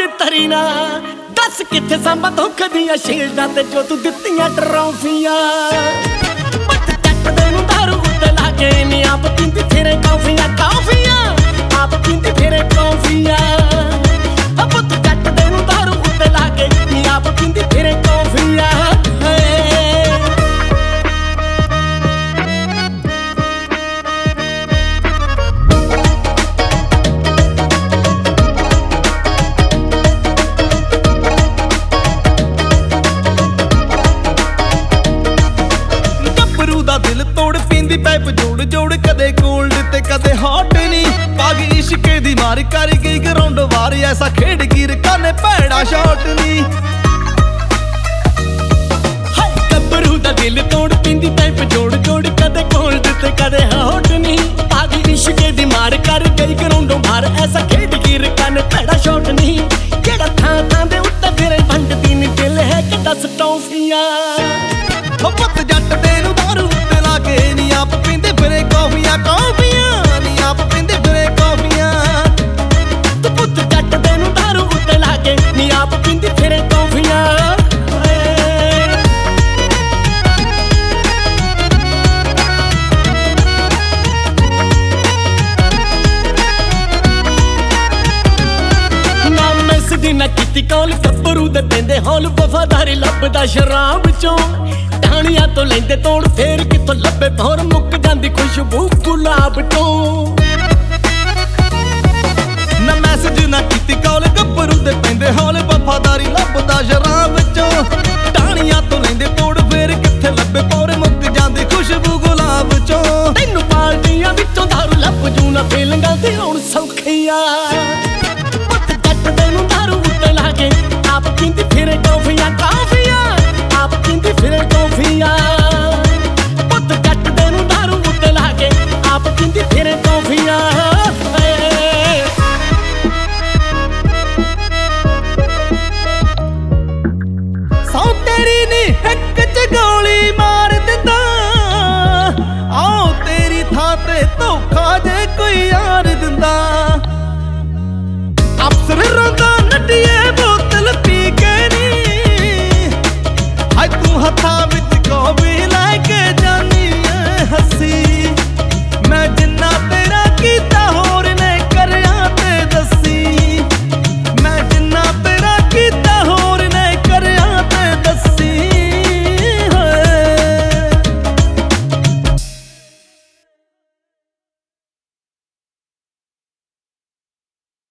ਚ ਤਰੀ ਨਾ ਦੱਸ ਕਿੱਥੇ ਸੰਭਾ ਧੋਖ ਦੀਆਂ ਸ਼ੀਲਡਾਂ ਤੇ ਜੋ ਤੂੰ ਦਿੱਤੀਆਂ ਟਰੋਫੀਆਂ ਪੱਤ ਚੱਟਦੇ ਨੂੰ ਦਾਰੂ ਉੱਤੇ ਲਾ ਕੇ ਨੀ ਆਪ ਪੀਂਦੀ ਫਿਰੇ ਕੌਫੀਆਂ ਆਪ ਪੀਂਦੀ ਫਿਰੇ ਕੌਫੀਆਂ ਪੁੱਤ ਚੱਟਦੇ ਨੂੰ ਦਾਰੂ ਉੱਤੇ ਲਾ ਕੇ ਨੀ ਆਪ ਪੀਂਦੀ ਫਿਰੇ ਕੌਫੀਆਂ दिल तोड़ पींदी पैप जोड़ जोड़ कदे कोल्ड ते कदे हॉट नी पागी इश्के दी मार कर गई ग्राउंड वार ऐसा खेड गिर काने भैड़ा शॉट नी गब्बरू दा दिल तोड़ पींदी पैप जोड़ जोड़ कदे कोल्ड ते कदे हॉट नी पागी इश्के दी मार कर गई ग्राउंड वार ऐसा खेड गिर काने भैड़ा शॉट नी जेड़ा थां थां दे उत्ते फिरे वंडदी नी दिल है कि 10 टॉफियां पुत जट दे नूं दारू उत्ते ला के नी आप पींदे फिरे कॉफियां नी आप पींदे फिरे कॉफियां तू पुत जट दे नूं दारू उत्ते ला के नी आप पींदी फिरे कॉफियां ना मैसदी ना कीती कॉल गब्बरू दे पेंदे हॉल वफादारी लभदा शराब चों ढाणियां तो लेंदे तोड़ फेर किथों लभे भौर मुक जांदी खुशबू गुलाब तो ना मैसेज ना कीती कॉल गब्बरू दे पेंदे हॉल